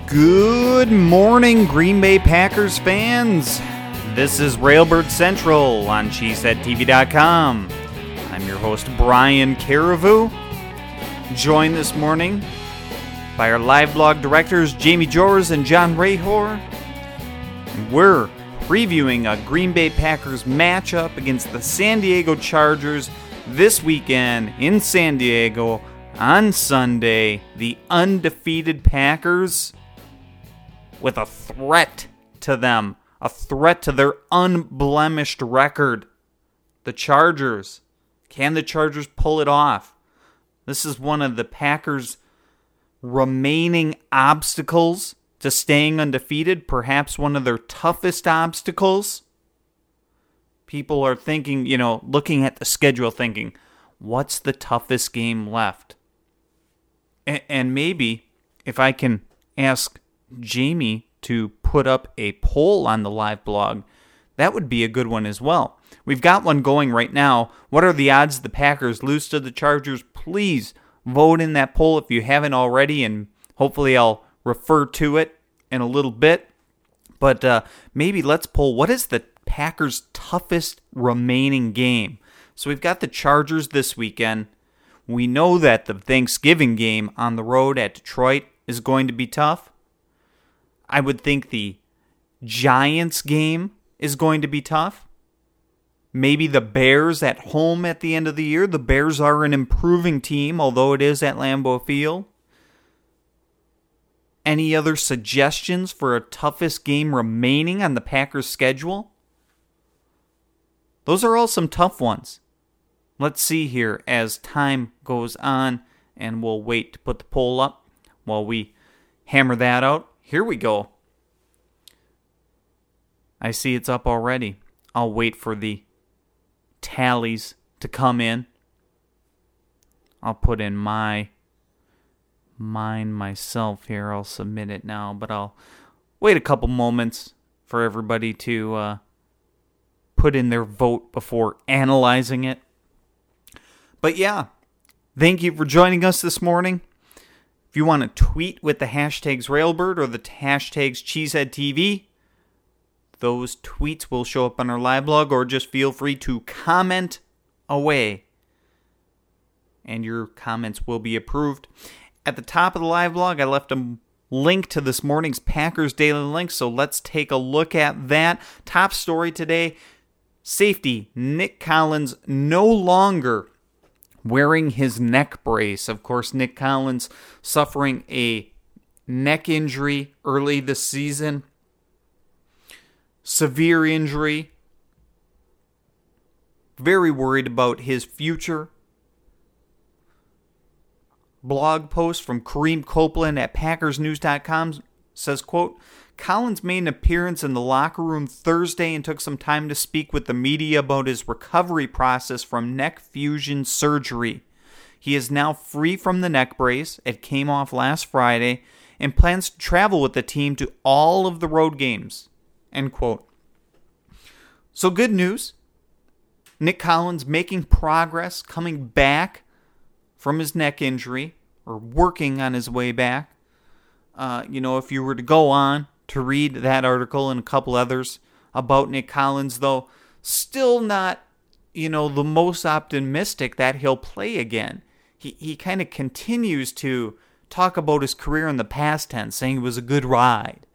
Good morning, Green Bay Packers fans. This is Railbird Central on CheeseheadTV.com. I'm your host, Brian Carriveau, joined this morning by our live blog directors, Jamie Jors and John Rahor. We're previewing a Green Bay Packers matchup against the San Diego Chargers this weekend in San Diego on Sunday. The undefeated Packers with a threat to them, a threat to their unblemished record. The Chargers. Can the Chargers pull it off? This is one of the Packers' remaining obstacles to staying undefeated, perhaps one of their toughest obstacles. People are thinking, looking at the schedule thinking, what's the toughest game left? And maybe if I can ask Jamie to put up a poll on the live blog, that would be a good one as well. We've got one going right now. What are the odds the Packers lose to the Chargers? Please vote in that poll if you haven't already, and hopefully I'll refer to it in a little bit. But maybe let's poll, what is the Packers' toughest remaining game? So we've got the Chargers this weekend. We know that the Thanksgiving game on the road at Detroit is going to be tough. I would think the Giants game is going to be tough. Maybe the Bears at home at the end of the year. The Bears are an improving team, although it is at Lambeau Field. Any other suggestions for a toughest game remaining on the Packers' schedule? Those are all some tough ones. Let's see here as time goes on, and we'll wait to put the poll up while we hammer that out. Here we go. I see it's up already. I'll wait for the tallies to come in. I'll put in mine myself here. I'll submit it now, but I'll wait a couple moments for everybody to put in their vote before analyzing it. But yeah, thank you for joining us this morning. If you want to tweet with the hashtags Railbird or the hashtags CheeseheadTV, those tweets will show up on our live blog, or just feel free to comment away, and your comments will be approved. At the top of the live blog, I left a link to this morning's Packers Daily Link, so let's take a look at that. Top story today, safety Nick Collins no longer wearing his neck brace. Of course, Nick Collins suffering a neck injury early this season. Severe injury. Very worried about his future. Blog post from Kareem Copeland at PackersNews.com says, quote, Collins made an appearance in the locker room Thursday and took some time to speak with the media about his recovery process from neck fusion surgery. He is now free from the neck brace. It came off last Friday and plans to travel with the team to all of the road games. End quote. So good news. Nick Collins making progress, coming back from his neck injury, or working on his way back. If you were to go on to read that article and a couple others about Nick Collins, though, still not, the most optimistic that he'll play again. He kind of continues to talk about his career in the past tense, saying it was a good ride.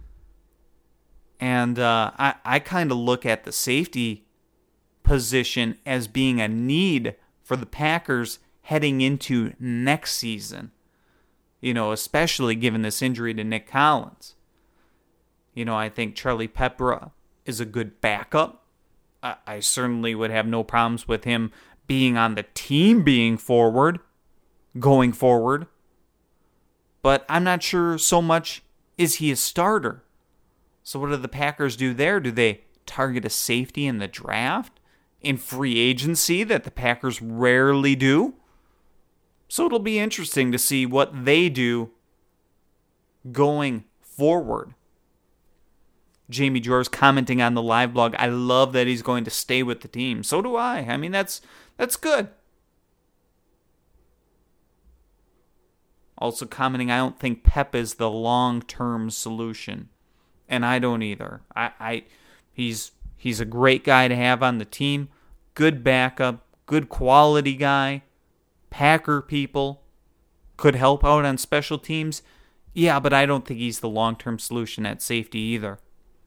And I kind of look at the safety position as being a need for the Packers heading into next season. Especially given this injury to Nick Collins. I think Charlie Peprah is a good backup. I certainly would have no problems with him being on the team going forward. But I'm not sure so much, is he a starter? So what do the Packers do there? Do they target a safety in the draft? In free agency that the Packers rarely do? So it'll be interesting to see what they do going forward. Jamie Jors commenting on the live blog, I love that he's going to stay with the team. So do I. I mean, that's good. Also commenting, I don't think Pep is the long-term solution. And I don't either. He's a great guy to have on the team. Good backup, good quality guy. Packer people could help out on special teams. Yeah, but I don't think he's the long-term solution at safety either.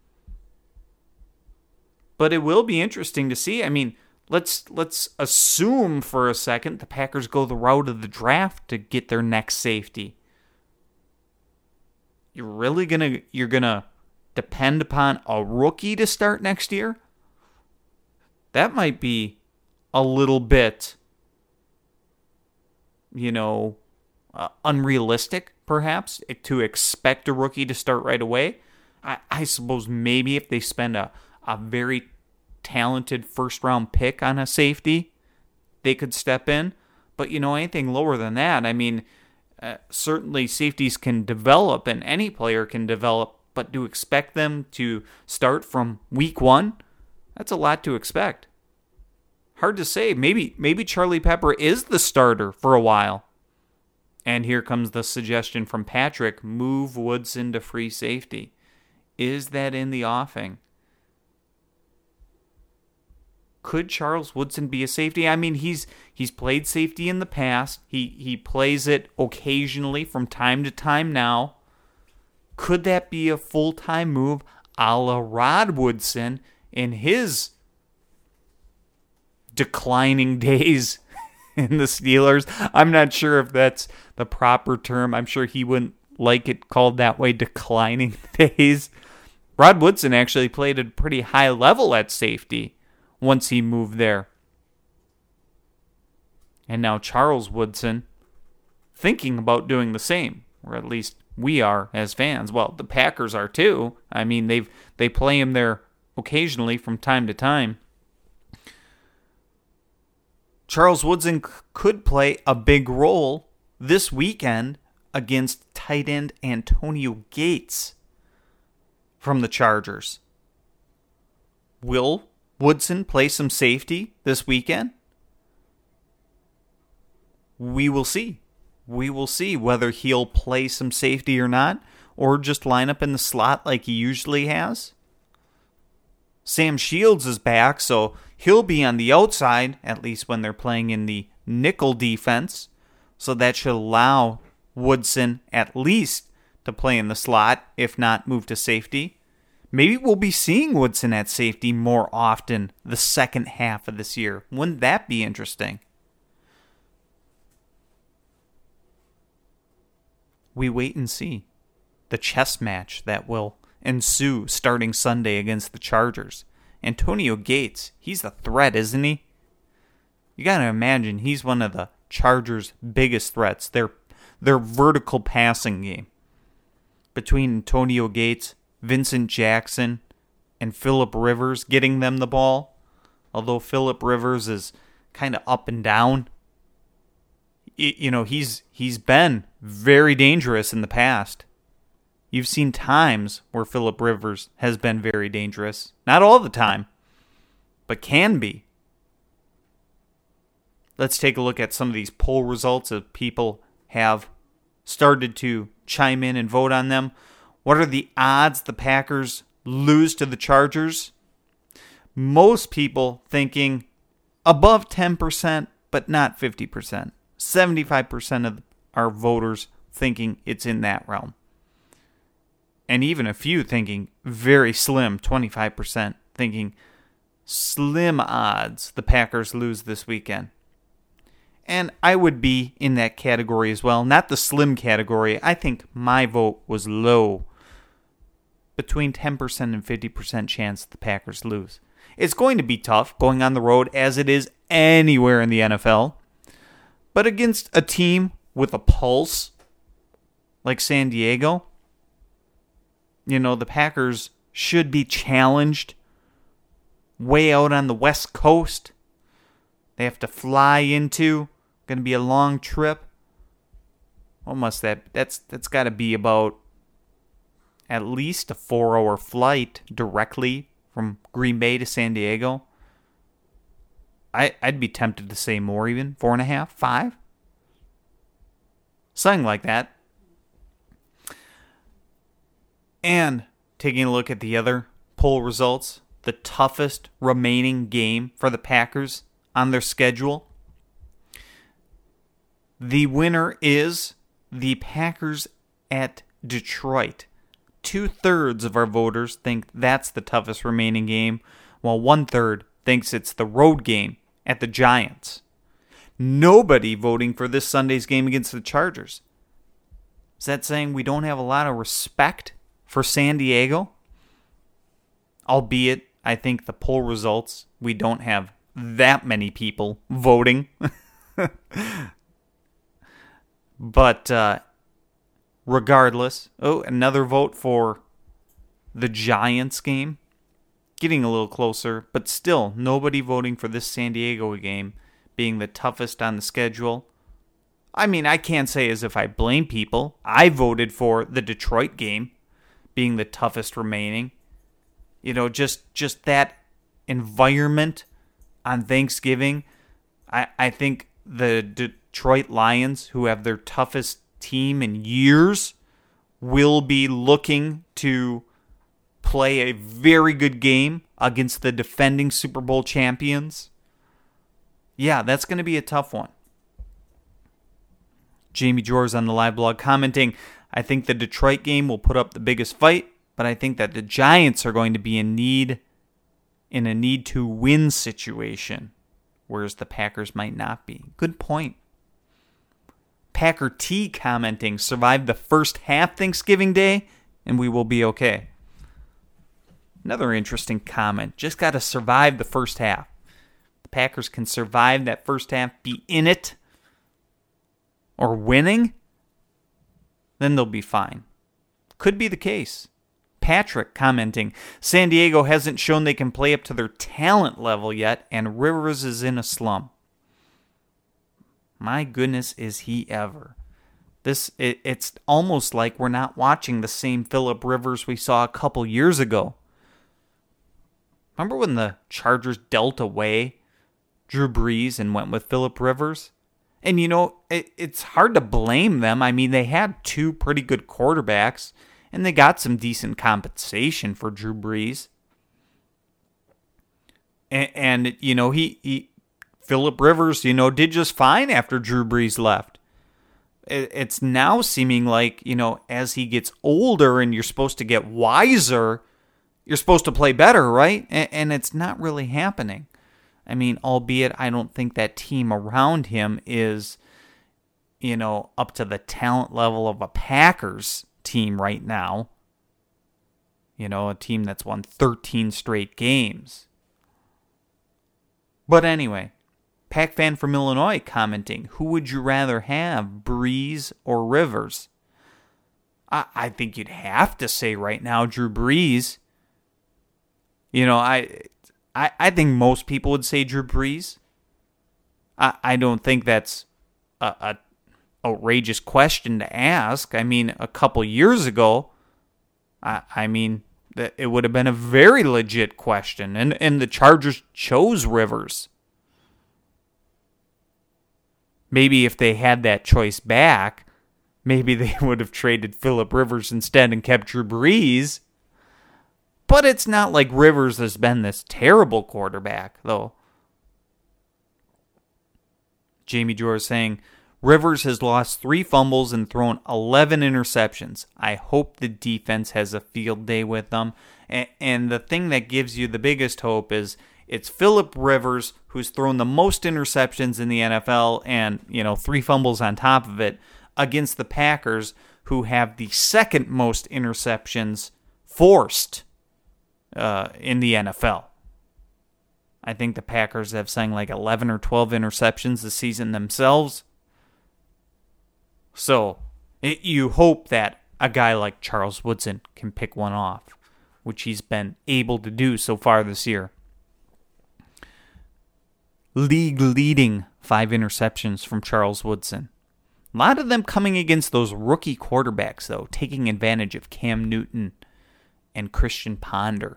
But it will be interesting to see. I mean, let's assume for a second the Packers go the route of the draft to get their next safety. You're gonna depend upon a rookie to start next year? That might be a little bit, unrealistic, perhaps, to expect a rookie to start right away. I suppose maybe if they spend a very talented first-round pick on a safety, they could step in. But, anything lower than that, I mean, certainly safeties can develop, and any player can develop, but to expect them to start from week one, that's a lot to expect. Hard to say. Maybe Charlie Pepper is the starter for a while. And here comes the suggestion from Patrick, move Woodson to free safety. Is that in the offing? Could Charles Woodson be a safety? I mean, he's played safety in the past. He plays it occasionally from time to time now. Could that be a full-time move a la Rod Woodson in his declining days in the Steelers? I'm not sure if that's the proper term. I'm sure he wouldn't like it called that way, declining days. Rod Woodson actually played at a pretty high level at safety once he moved there. And now Charles Woodson thinking about doing the same, or at least we are as fans. Well, the Packers are too. I mean, they play him there occasionally from time to time. Charles Woodson could play a big role this weekend against tight end Antonio Gates from the Chargers. Will Woodson play some safety this weekend? We will see. We will see whether he'll play some safety or not, or just line up in the slot like he usually has. Sam Shields is back, so he'll be on the outside, at least when they're playing in the nickel defense. So that should allow Woodson at least to play in the slot, if not move to safety. Maybe we'll be seeing Woodson at safety more often the second half of this year. Wouldn't that be interesting? We wait and see. The chess match that will ensue starting Sunday against the Chargers. Antonio Gates, he's a threat, isn't he? You gotta imagine he's one of the Chargers' biggest threats. Their vertical passing game. Between Antonio Gates, Vincent Jackson, and Phillip Rivers getting them the ball. Although Phillip Rivers is kind of up and down. He's been very dangerous in the past. You've seen times where Phillip Rivers has been very dangerous. Not all the time, but can be. Let's take a look at some of these poll results that people have started to chime in and vote on them. What are the odds the Packers lose to the Chargers? Most people thinking above 10%, but not 50%. 75% of our voters thinking it's in that realm. And even a few thinking very slim, 25% thinking slim odds the Packers lose this weekend. And I would be in that category as well. Not the slim category. I think my vote was low. Between 10% and 50% chance the Packers lose. It's going to be tough going on the road as it is anywhere in the NFL. But against a team with a pulse like San Diego, the Packers should be challenged way out on the West Coast. They have to fly into. Going to be a long trip. What must that's got to be about at least a 4-hour flight directly from Green Bay to San Diego. I'd be tempted to say more even. 4.5, 5. Something like that. And taking a look at the other poll results, the toughest remaining game for the Packers on their schedule. The winner is the Packers at Detroit. 2/3 of our voters think that's the toughest remaining game, while 1/3 thinks it's the road game at the Giants. Nobody voting for this Sunday's game against the Chargers. Is that saying we don't have a lot of respect for San Diego? Albeit, I think the poll results, we don't have that many people voting. But regardless, another vote for the Giants game. Getting a little closer, but still nobody voting for this San Diego game being the toughest on the schedule. I mean, I can't say as if I blame people. I voted for the Detroit game being the toughest remaining. You know, just that environment on Thanksgiving. I think the Detroit Lions, who have their toughest team in years, will be looking to play a very good game against the defending Super Bowl champions. Yeah, that's going to be a tough one. Jamie Jors on the live blog commenting, I think the Detroit game will put up the biggest fight, but I think that the Giants are going to be in a need to win situation, whereas the Packers might not be. Good point. Packer T commenting, survive the first half Thanksgiving Day, and we will be okay. Another interesting comment. Just got to survive the first half. The Packers can survive that first half, be in it, or winning, then they'll be fine. Could be the case. Patrick commenting, San Diego hasn't shown they can play up to their talent level yet, and Rivers is in a slump. My goodness, is he ever. It's almost like we're not watching the same Phillip Rivers we saw a couple years ago. Remember when the Chargers dealt away Drew Brees and went with Phillip Rivers? And, you know, it's hard to blame them. I mean, they had two pretty good quarterbacks, and they got some decent compensation for Drew Brees. And you know, Phillip Rivers, you know, did just fine after Drew Brees left. It's now seeming like, you know, as he gets older and you're supposed to get wiser, you're supposed to play better, right? And it's not really happening. I mean, albeit I don't think that team around him is, you know, up to the talent level of a Packers team right now. You know, a team that's won 13 straight games. But anyway, Pack fan from Illinois commenting, who would you rather have, Brees or Rivers? I think you'd have to say right now Drew Brees. You know, I think most people would say Drew Brees. I don't think that's a outrageous question to ask. I mean, a couple years ago, I mean, it would have been a very legit question, and the Chargers chose Rivers. Maybe if they had that choice back, maybe they would have traded Phillip Rivers instead and kept Drew Brees. But it's not like Rivers has been this terrible quarterback, though. Jamie Jor saying, Rivers has lost 3 fumbles and thrown 11 interceptions. I hope the defense has a field day with them. And the thing that gives you the biggest hope is it's Phillip Rivers, who's thrown the most interceptions in the NFL and, you know, 3 fumbles on top of it, against the Packers, who have the second most interceptions forced in the NFL. I think the Packers have something like 11 or 12 interceptions this season themselves. So you hope that a guy like Charles Woodson can pick one off, which he's been able to do so far this year. League leading 5 interceptions from Charles Woodson. A lot of them coming against those rookie quarterbacks, though, taking advantage of Cam Newton and Christian Ponder.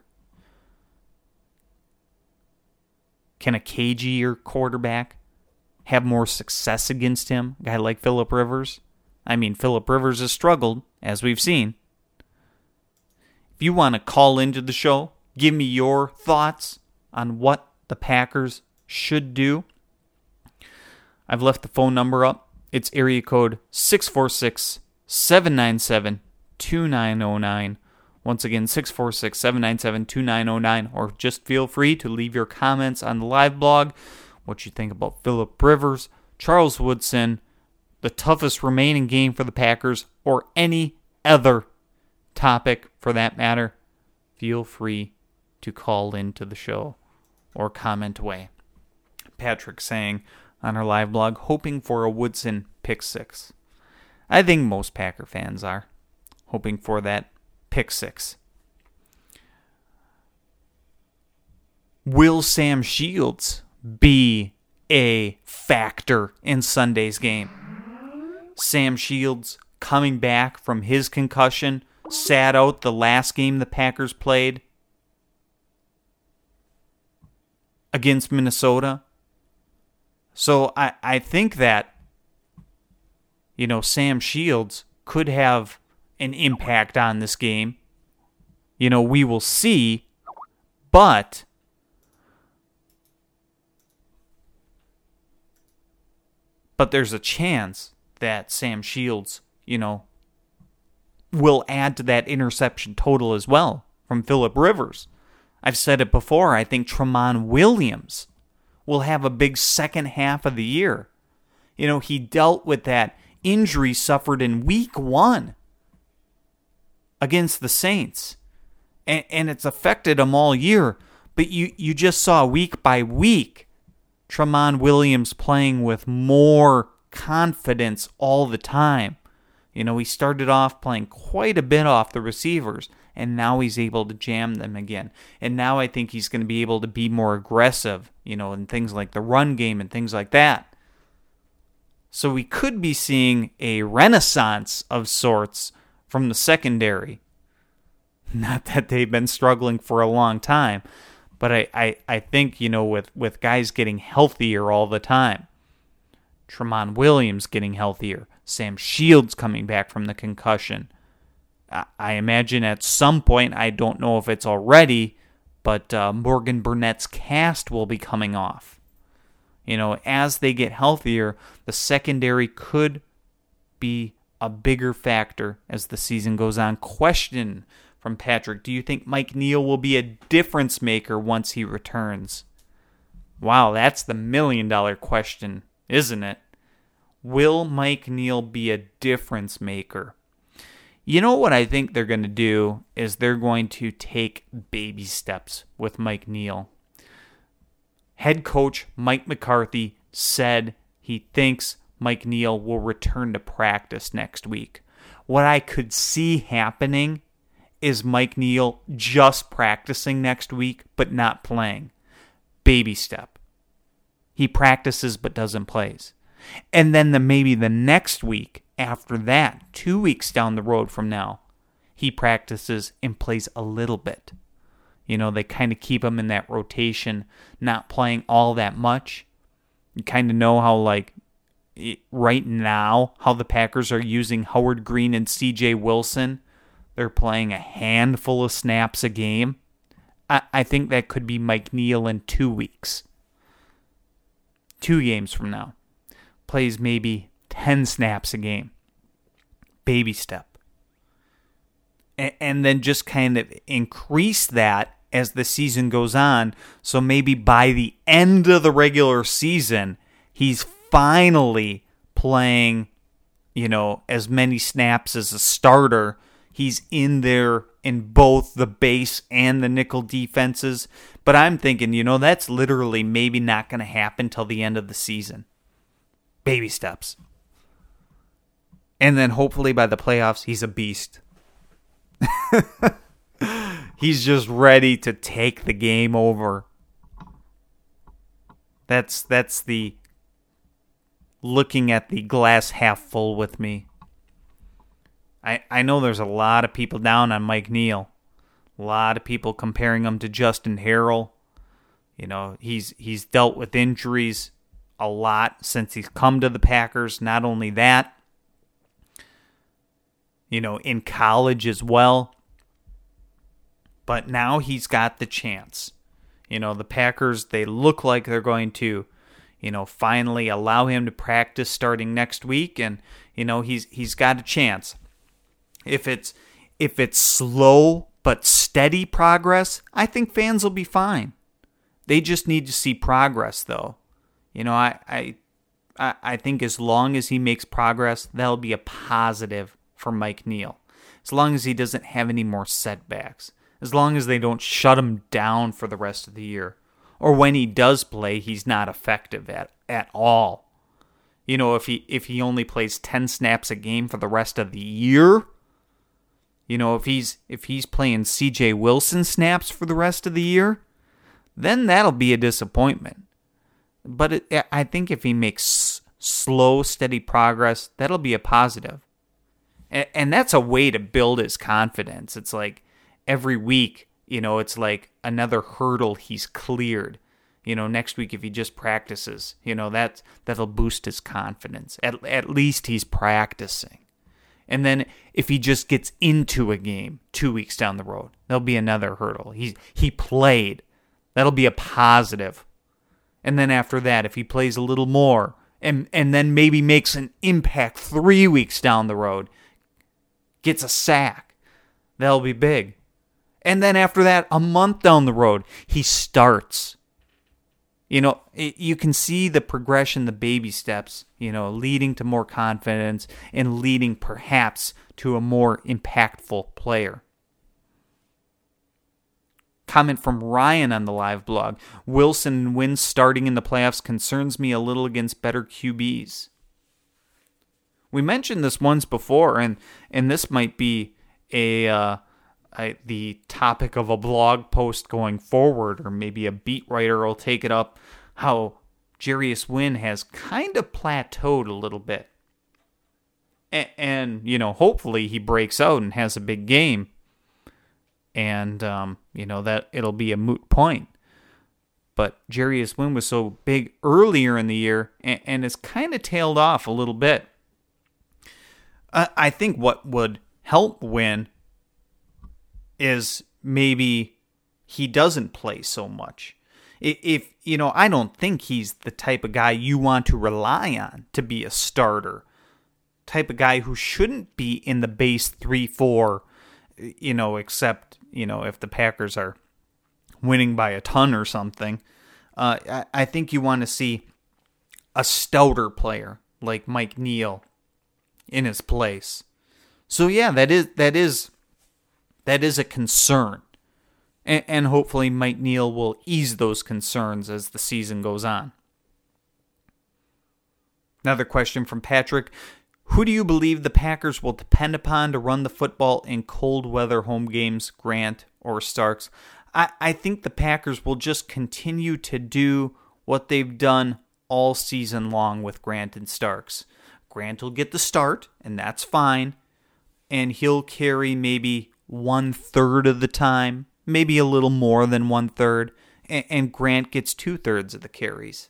Can a cagier quarterback have more success against him? A guy like Phillip Rivers? I mean, Phillip Rivers has struggled, as we've seen. If you want to call into the show, give me your thoughts on what the Packers should do. I've left the phone number up. It's area code 646-797-2909. Once again, 646-797-2909. Or just feel free to leave your comments on the live blog. What you think about Phillip Rivers, Charles Woodson, the toughest remaining game for the Packers, or any other topic for that matter. Feel free to call into the show or comment away. Patrick saying on our live blog, hoping for a Woodson pick six. I think most Packer fans are hoping for that pick six. Will Sam Shields be a factor in Sunday's game? Sam Shields coming back from his concussion, sat out the last game the Packers played against Minnesota. So I think that, Sam Shields could have an impact on this game. We will see, but there's a chance that Sam Shields, will add to that interception total as well from Phillip Rivers. I've said it before, I think Tramon Williams will have a big second half of the year. He dealt with that injury suffered in week 1 against the Saints. And it's affected him all year. But you just saw week by week Tramon Williams playing with more confidence all the time. He started off playing quite a bit off the receivers, and now he's able to jam them again. And now I think he's going to be able to be more aggressive, in things like the run game and things like that. So we could be seeing a renaissance of sorts from the secondary. Not that they've been struggling for a long time, but I think, with guys getting healthier all the time, Tramon Williams getting healthier, Sam Shields coming back from the concussion, I imagine at some point, I don't know if it's already, but Morgan Burnett's cast will be coming off. As they get healthier, the secondary could be a bigger factor as the season goes on. Question from Patrick: do you think Mike Neal will be a difference maker once he returns? Wow, that's the $1 million question, isn't it? Will Mike Neal be a difference maker? What I think they're going to do is they're going to take baby steps with Mike Neal. Head coach Mike McCarthy said he thinks Mike Neal will return to practice next week. What I could see happening is Mike Neal just practicing next week but not playing. Baby step. He practices but doesn't play. And then maybe the next week after that, 2 weeks down the road from now, he practices and plays a little bit. They kind of keep him in that rotation, not playing all that much. You kind of know how, right now, how the Packers are using Howard Green and C.J. Wilson. They're playing a handful of snaps a game. I think that could be Mike Neal in 2 weeks. 2 games from now. Plays maybe 10 snaps a game. Baby step. And then just kind of increase that as the season goes on. So maybe by the end of the regular season, he's finally playing, as many snaps as a starter. He's in there in both the base and the nickel defenses. But I'm thinking, that's literally maybe not going to happen till the end of the season. Baby steps. And then hopefully by the playoffs, he's a beast. He's just ready to take the game over. That's the looking at the glass half full with me. I know there's a lot of people down on Mike Neal. A lot of people comparing him to Justin Harrell. He's dealt with injuries a lot since he's come to the Packers. Not only that, in college as well. But now he's got the chance. The Packers, they look like they're going to, finally allow him to practice starting next week, and he's got a chance. If it's slow but steady progress, I think fans will be fine. They just need to see progress, though. I think as long as he makes progress, that'll be a positive for Mike Neal. As long as he doesn't have any more setbacks. As long as they don't shut him down for the rest of the year. Or when he does play, he's not effective at all. If he only plays 10 snaps a game for the rest of the year, if he's playing CJ Wilson snaps for the rest of the year, then that'll be a disappointment. But I think if he makes slow, steady progress, that'll be a positive. And that's a way to build his confidence. It's like every week, it's like another hurdle he's cleared. Next week if he just practices, that'll boost his confidence. At least he's practicing. And then if he just gets into a game 2 weeks down the road, there'll be another hurdle. He played. That'll be a positive. And then after that, if he plays a little more and then maybe makes an impact 3 weeks down the road, gets a sack, that'll be big. And then after that, a month down the road, he starts. You can see the progression, the baby steps, leading to more confidence and leading perhaps to a more impactful player. Comment from Ryan on the live blog. Wilson and Wentz starting in the playoffs concerns me a little against better QBs. We mentioned this once before, and this might be the topic of a blog post going forward, or maybe a beat writer will take it up, how Jarius Wynn has kind of plateaued a little bit. And hopefully he breaks out and has a big game. And, that it'll be a moot point. But Jarius Wynn was so big earlier in the year and has kind of tailed off a little bit. I think what would help Wynn is maybe he doesn't play so much. If I don't think he's the type of guy you want to rely on to be a starter. Type of guy who shouldn't be in the base 3-4, except, if the Packers are winning by a ton or something. I think you want to see a stouter player like Mike Neal in his place. So yeah, that is a concern. And hopefully Mike Neal will ease those concerns as the season goes on. Another question from Patrick. Who do you believe the Packers will depend upon to run the football in cold weather home games, Grant or Starks? I think the Packers will just continue to do what they've done all season long with Grant and Starks. Grant will get the start, and that's fine. And he'll carry maybe 1/3 of the time, maybe a little more than 1/3, and Grant gets 2/3 of the carries.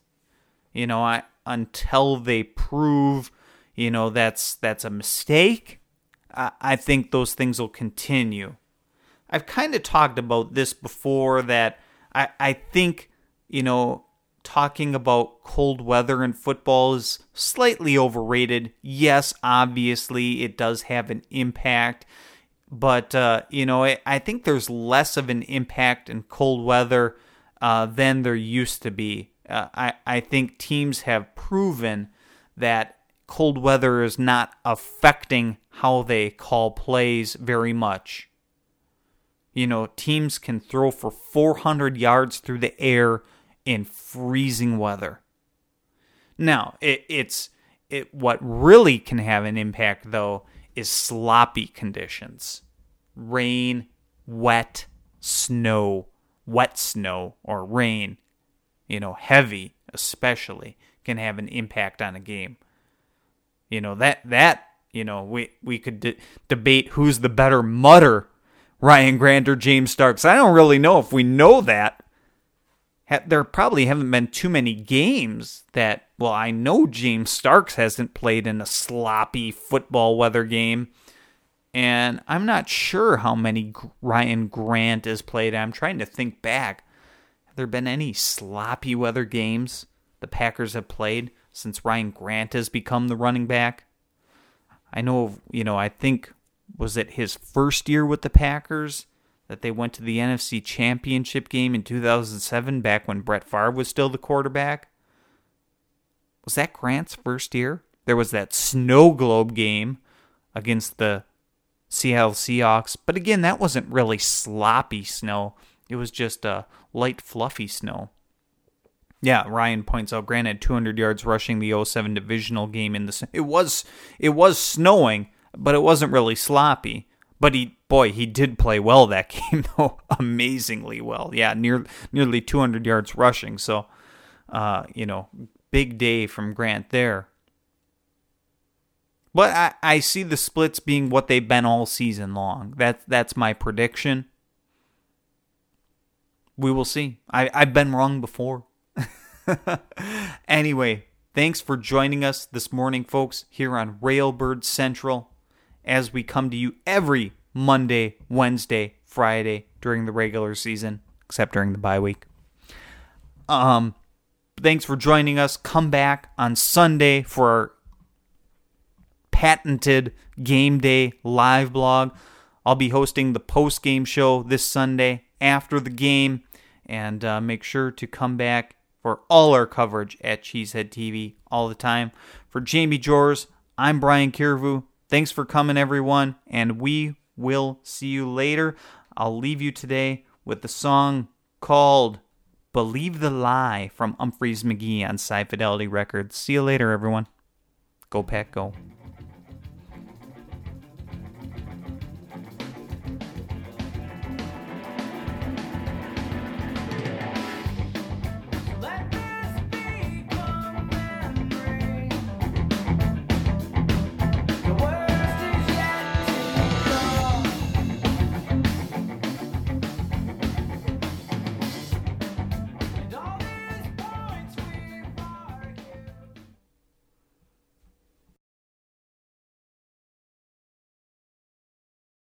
Until they prove, that's a mistake, I think those things will continue. I've kind of talked about this before, that I think, talking about cold weather in football is slightly overrated. Yes, obviously it does have an impact, but, I think there's less of an impact in cold weather than there used to be. I think teams have proven that cold weather is not affecting how they call plays very much. Teams can throw for 400 yards through the air in freezing weather. Now, what really can have an impact, though, is sloppy conditions. Rain, wet snow, or rain, heavy especially, can have an impact on a game. We could debate who's the better mutter, Ryan Grant or James Starks. I don't really know if we know that. There probably haven't been too many games that, I know James Starks hasn't played in a sloppy football weather game. And I'm not sure how many Ryan Grant has played. I'm trying to think back. Have there been any sloppy weather games the Packers have played since Ryan Grant has become the running back? I know, I think, was it his first year with the Packers that they went to the NFC Championship game in 2007, back when Brett Favre was still the quarterback? Was that Grant's first year? There was that snow globe game against the Seattle Seahawks, but again, that wasn't really sloppy snow. It was just a light, fluffy snow. Yeah, Ryan points out Grant had 200 yards rushing the 07 divisional game in the. It was snowing, but it wasn't really sloppy. But he did play well that game, though, amazingly well. Yeah, nearly 200 yards rushing. So, big day from Grant there. But I see the splits being what they've been all season long. That's my prediction. We will see. I've been wrong before. Anyway, thanks for joining us this morning, folks, here on Railbird Central, as we come to you every Monday, Wednesday, Friday during the regular season, except during the bye week. Thanks for joining us. Come back on Sunday for our patented Game Day live blog. I'll be hosting the post-game show this Sunday after the game, and make sure to come back for all our coverage at Cheesehead TV all the time. For Jamie Jors, I'm Brian Kiravu. Thanks for coming, everyone, and we will see you later. I'll leave you today with the song called Believe the Lie from Humphreys McGee on Sci Fidelity Records. See you later, everyone. Go Pack, go.